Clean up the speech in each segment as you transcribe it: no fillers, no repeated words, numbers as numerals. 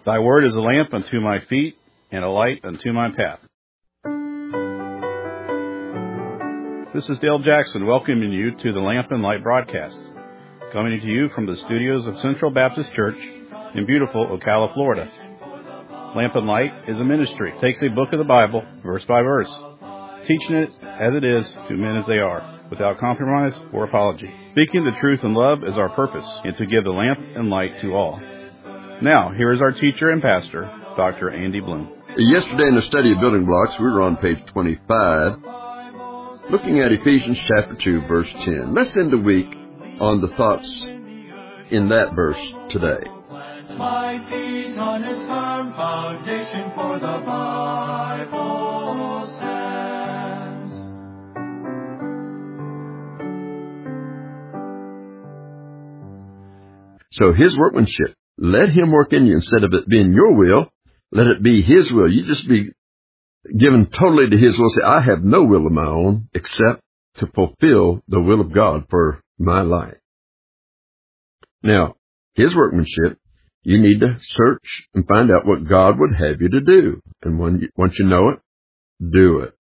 Thy word is a lamp unto my feet and a light unto my path. This is Dale Jackson welcoming you to the Lamp and Light broadcast, coming to you from the studios of Central Baptist Church in beautiful Ocala, Florida. Lamp and Light is a ministry. It takes a book of the Bible, verse by verse, teaching it as it is to men as they are, without compromise or apology. Speaking the truth in love is our purpose, and to give the lamp and light to all. Now, here is our teacher and pastor, Dr. Andy Bloom. Yesterday in the study of building blocks, we were on page 25, looking at Ephesians chapter 2, verse 10. Let's end the week on the thoughts in that verse today. My feet on its firm foundation, for the Bible stands. So his workmanship, let him work in you instead of it being your will. Let it be his will. You just be given totally to his will. Say, I have no will of my own except to fulfill the will of God for my life. Now, his workmanship, you need to search and find out what God would have you to do. And once you know it, do it.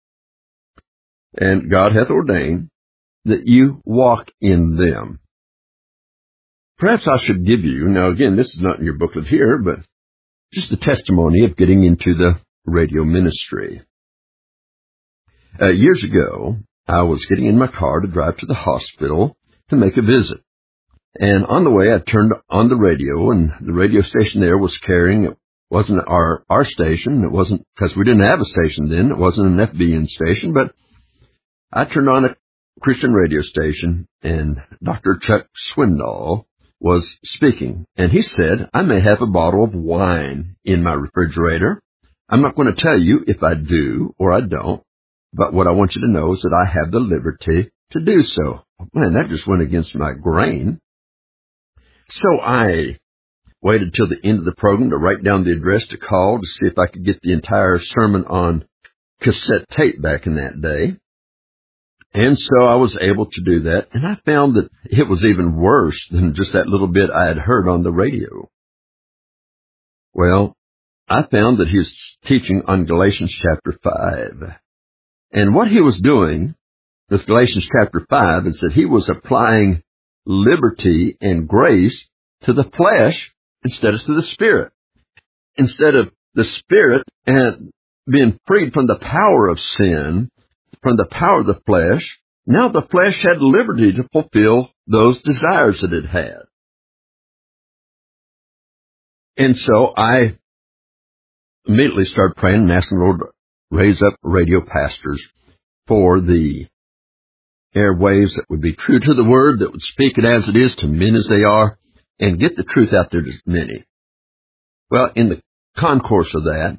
And God hath ordained that you walk in them. Perhaps I should give you, now again, this is not in your booklet here, but just a testimony of getting into the radio ministry. Years ago, I was getting in my car to drive to the hospital to make a visit. And on the way, I turned on the radio, and the radio station there was carrying, it wasn't our station, it wasn't, because we didn't have a station then, it wasn't an FBN station, but I turned on a Christian radio station, and Dr. Chuck Swindoll was speaking, and he said, I may have a bottle of wine in my refrigerator. I'm not going to tell you if I do or I don't, but what I want you to know is that I have the liberty to do so. Man, that just went against my grain. So I waited till the end of the program to write down the address to call to see if I could get the entire sermon on cassette tape back in that day. And so I was able to do that, and I found that it was even worse than just that little bit I had heard on the radio. Well, I found that he was teaching on Galatians chapter 5. And what he was doing with Galatians chapter 5 is that he was applying liberty and grace to the flesh instead of to the spirit. Instead of the spirit and being freed from the power of sin, from the power of the flesh, now the flesh had liberty to fulfill those desires that it had. And so I immediately started praying and asking the Lord to raise up radio pastors for the airwaves that would be true to the word, that would speak it as it is to men as they are, and get the truth out there to many. Well, in the concourse of that,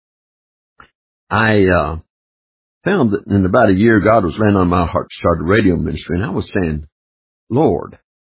I found that in about a year, God was laying on my heart to start a radio ministry, and I was saying, Lord,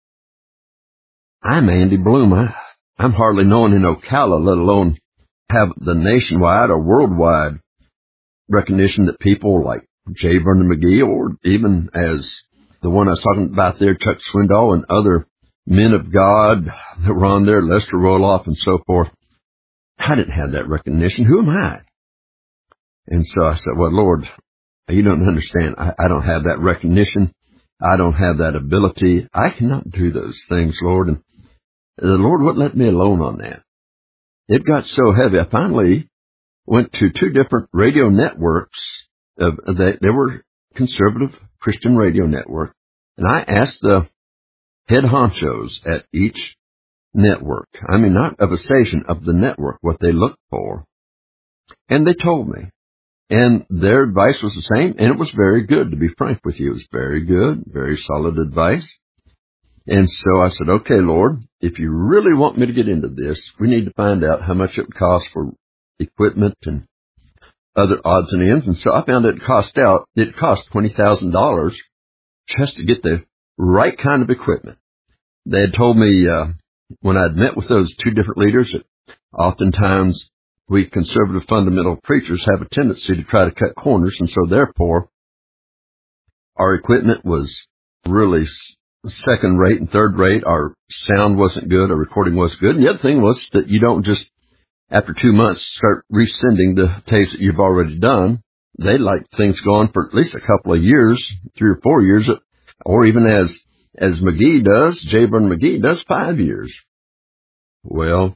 I'm Andy Bloom. I'm hardly known in Ocala, let alone have the nationwide or worldwide recognition that people like J. Vernon McGee, or even as the one I was talking about there, Chuck Swindoll, and other men of God that were on there, Lester Roloff and so forth. I didn't have that recognition. Who am I? And so I said, well, Lord, you don't understand. I don't have that recognition. I don't have that ability. I cannot do those things, Lord. And the Lord wouldn't let me alone on that. It got so heavy. I finally went to 2 different radio networks. They were conservative Christian radio network. And I asked the head honchos at each network, I mean, not of a station, of the network, what they looked for. And they told me. And their advice was the same, and it was very good, to be frank with you. It was very good, very solid advice. And so I said, okay, Lord, if you really want me to get into this, we need to find out how much it would cost for equipment and other odds and ends. And so I found it cost $20,000 just to get the right kind of equipment. They had told me when I'd met with those 2 different leaders that oftentimes we conservative fundamental preachers have a tendency to try to cut corners, and so therefore our equipment was really second rate and third rate. Our sound wasn't good. Our recording wasn't good. And the other thing was that you don't just, after 2 months, start resending the tapes that you've already done. They like things going for at least a couple of years, 3 or 4 years, or even as McGee does, J. Vernon McGee does, 5 years. Well,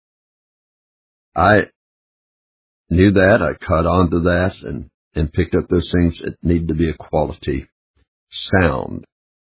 I knew that. I caught on to that and picked up those things that need to be a quality sound.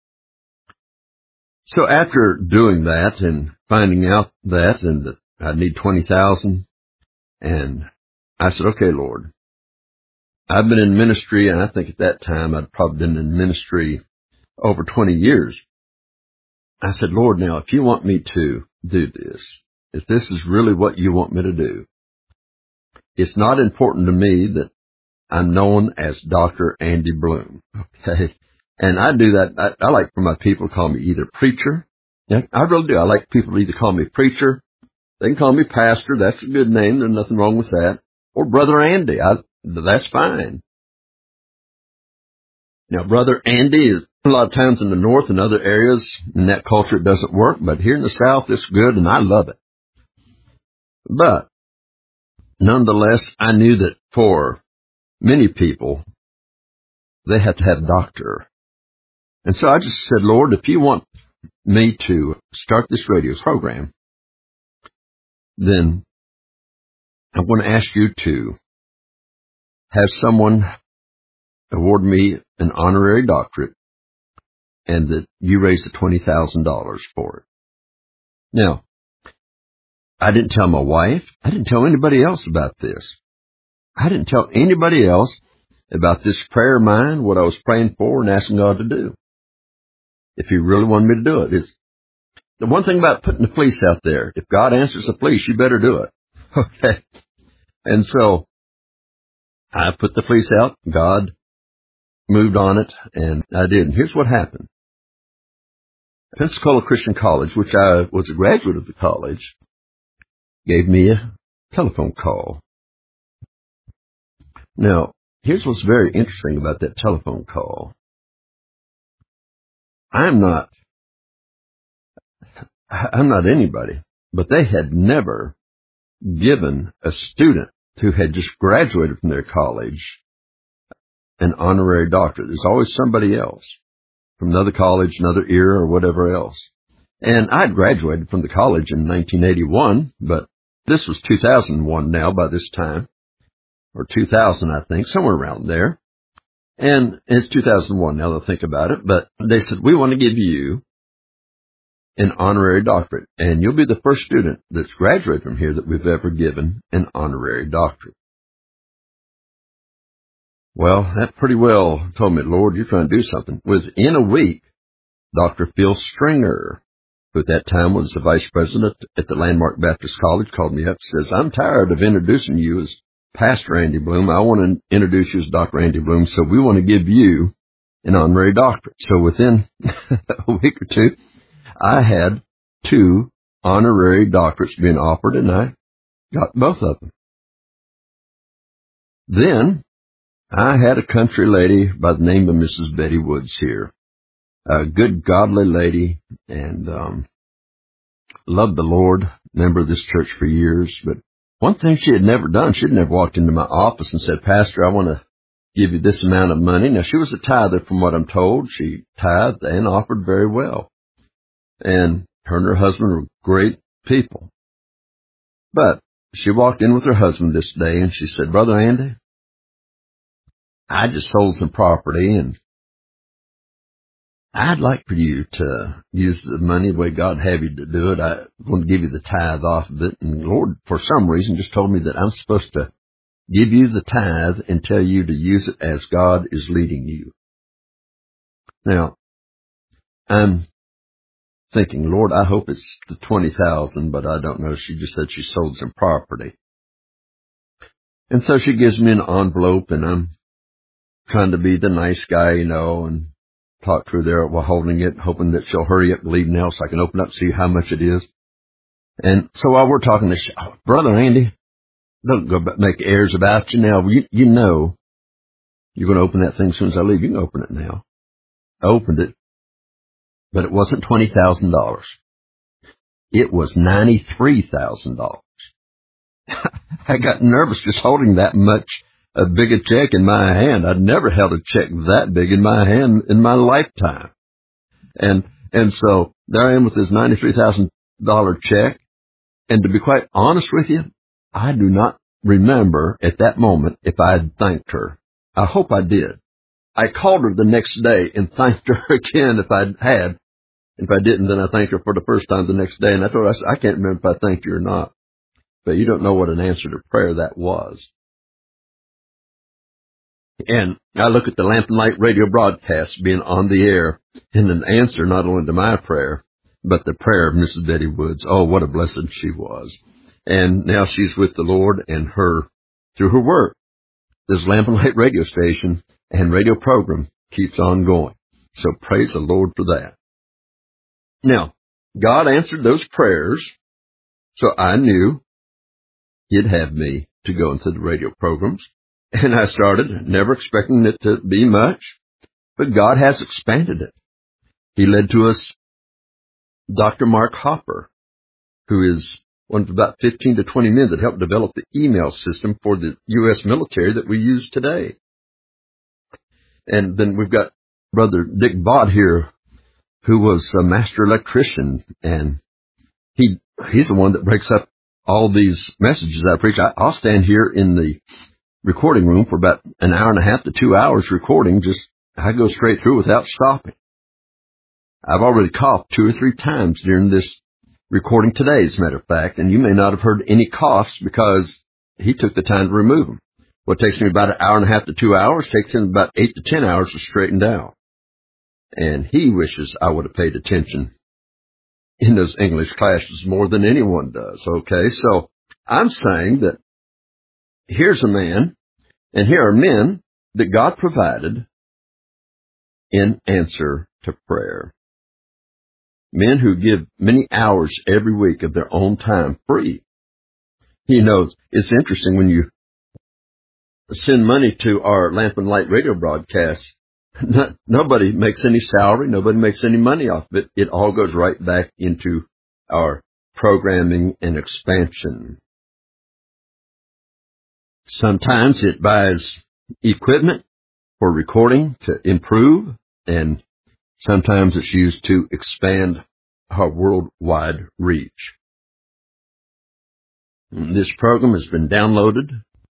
So after doing that and finding out that and that I need $20,000, and I said, okay, Lord, I've been in ministry, and I think at that time I'd probably been in ministry over 20 years. I said, Lord, now if you want me to do this, if this is really what you want me to do, it's not important to me that I'm known as Dr. Andy Bloom. Okay. And I do that. I like for my people to call me either preacher. Yeah, I really do. I like people to either call me preacher. They can call me pastor. That's a good name. There's nothing wrong with that. Or Brother Andy. That's fine. Now, Brother Andy is a lot of times in the North and other areas in that culture it doesn't work, but here in the South it's good and I love it. But nonetheless, I knew that for many people, they have to have doctor. And so I just said, Lord, if you want me to start this radio program, then I'm going to ask you to have someone award me an honorary doctorate and that you raise the $20,000 for it. Now, I didn't tell my wife. I didn't tell anybody else about this. I didn't tell anybody else about this prayer of mine, what I was praying for and asking God to do. If He really wanted me to do it. It's the one thing about putting the fleece out there. If God answers the fleece, you better do it. Okay. And so I put the fleece out. God moved on it, and I did. And here's what happened. Pensacola Christian College, which I was a graduate of the college, gave me a telephone call. Now, here's what's very interesting about that telephone call. I'm not anybody, but they had never given a student who had just graduated from their college an honorary doctorate. There's always somebody else from another college, another era, or whatever else. And I had graduated from the college in 1981, but this was 2001 now by this time, or 2000, I think, somewhere around there. And it's 2001 now that I think about it, but they said, we want to give you an honorary doctorate, and you'll be the first student that's graduated from here that we've ever given an honorary doctorate. Well, that pretty well told me, Lord, you're trying to do something. Within a week, Dr. Phil Stringer, who at that time was the vice president at the Landmark Baptist College, called me up and says, I'm tired of introducing you as Pastor Andy Bloom. I want to introduce you as Dr. Andy Bloom, so we want to give you an honorary doctorate. So within a week or two, I had 2 honorary doctorates being offered, and I got both of them. Then I had a country lady by the name of Mrs. Betty Woods here, a good, godly lady, and loved the Lord, member of this church for years. But one thing she had never done, she had never walked into my office and said, Pastor, I want to give you this amount of money. Now, she was a tither from what I'm told. She tithed and offered very well. And her and her husband were great people. But she walked in with her husband this day and she said, Brother Andy, I just sold some property and I'd like for you to use the money the way God have you to do it. I'm going to give you the tithe off of it. And the Lord, for some reason, just told me that I'm supposed to give you the tithe and tell you to use it as God is leading you. Now, I'm thinking, Lord, I hope it's the 20,000, but I don't know. She just said she sold some property. And so she gives me an envelope, and I'm trying to be the nice guy, and talk to her there while holding it, hoping that she'll hurry up and leave now so I can open up and see how much it is. And so while we're talking, Brother Andy, don't go make airs about you now. You know you're going to open that thing as soon as I leave. You can open it now. I opened it. But it wasn't $20,000. It was $93,000. I got nervous just holding that much a big a check in my hand. I'd never held a check that big in my hand in my lifetime. And so there I am with this $93,000 check. And to be quite honest with you, I do not remember at that moment if I had thanked her. I hope I did. I called her the next day and thanked her again if I had. If I didn't, then I thanked her for the first time the next day. And I told her, I said, I can't remember if I thanked you or not. But you don't know what an answer to prayer that was. And I look at the Lamp and Light radio broadcast being on the air and an answer not only to my prayer, but the prayer of Mrs. Betty Woods. Oh, what a blessing she was. And now she's with the Lord, and through her work, this Lamp and Light radio station and radio program keeps on going. So praise the Lord for that. Now, God answered those prayers, so I knew He'd have me to go into the radio programs. And I started, never expecting it to be much, but God has expanded it. He led to us Dr. Mark Hopper, who is one of about 15 to 20 men that helped develop the email system for the U.S. military that we use today. And then we've got Brother Dick Bott here, who was a master electrician, and he's the one that breaks up all these messages I preach. I'll stand here in the recording room for about an hour and a half to 2 hours recording. I go straight through without stopping. I've already coughed 2 or 3 times during this recording today, as a matter of fact, and you may not have heard any coughs because he took the time to remove them. What takes me about an hour and a half to 2 hours takes him about 8 to 10 hours to straighten out. And he wishes I would have paid attention in those English classes more than anyone does. Okay, so I'm saying that here's a man, and here are men that God provided in answer to prayer. Men who give many hours every week of their own time free. You know, it's interesting when you send money to our Lamp and Light radio broadcast, nobody makes any salary, nobody makes any money off of it. It all goes right back into our programming and expansion. Sometimes it buys equipment for recording to improve, and sometimes it's used to expand our worldwide reach. This program has been downloaded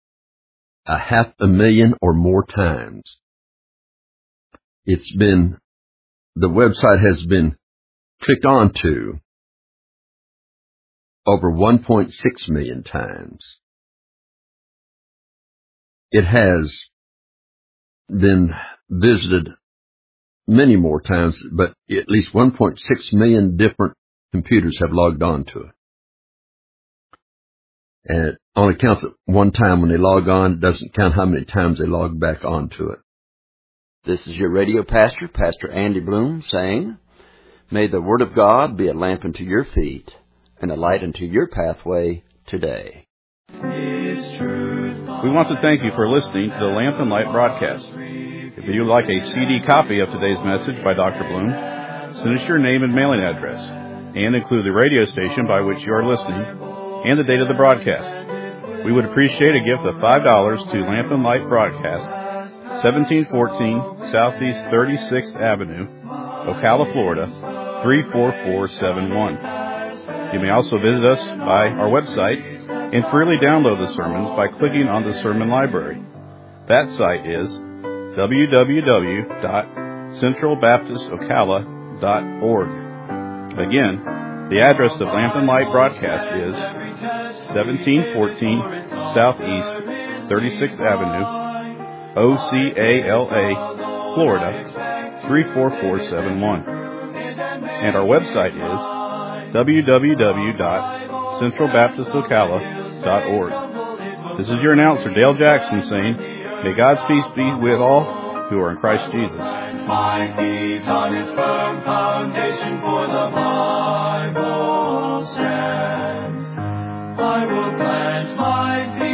500,000 or more times. The website has been clicked onto over 1.6 million times. It has been visited many more times, but at least 1.6 million different computers have logged on to it. And it only counts at one time when they log on. It doesn't count how many times they log back onto it. This is your radio pastor, Pastor Andy Bloom, saying, may the Word of God be a lamp unto your feet and a light unto your pathway today. We want to thank you for listening to the Lamp and Light broadcast. If you'd like a CD copy of today's message by Dr. Bloom, send us your name and mailing address, and include the radio station by which you are listening and the date of the broadcast. We would appreciate a gift of $5 to Lamp and Light Broadcast, 1714 Southeast 36th Avenue, Ocala, Florida, 34471. You may also visit us by our website and freely download the sermons by clicking on the sermon library. That site is www.centralbaptistocala.org. Again, the address of Lamp and Light Broadcast is 1714 Southeast 36th Avenue, Ocala, Florida, 34471. And our website is www.centralbaptistocala.org. This is your announcer, Dale Jackson, saying, may God's peace be with all who are in Christ Jesus. My feet on its firm foundation, for the Bible stands. I will plant my feet